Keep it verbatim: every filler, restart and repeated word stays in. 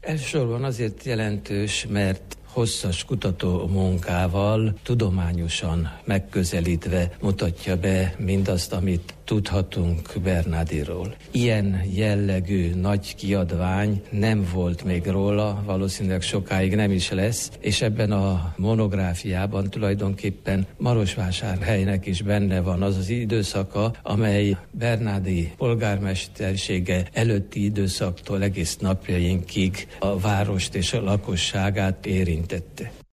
Elsősorban azért jelentős, mert hosszas kutató munkával, tudományosan megközelítve mutatja be mindazt, amit tudhatunk Bernardiról. Ilyen jellegű nagy kiadvány nem volt még róla, valószínűleg sokáig nem is lesz, és ebben a monográfiában tulajdonképpen Marosvásárhelynek is benne van az az időszaka, amely Bernardi polgármestersége előtti időszaktól egész napjainkig a várost és a lakosságát érintette.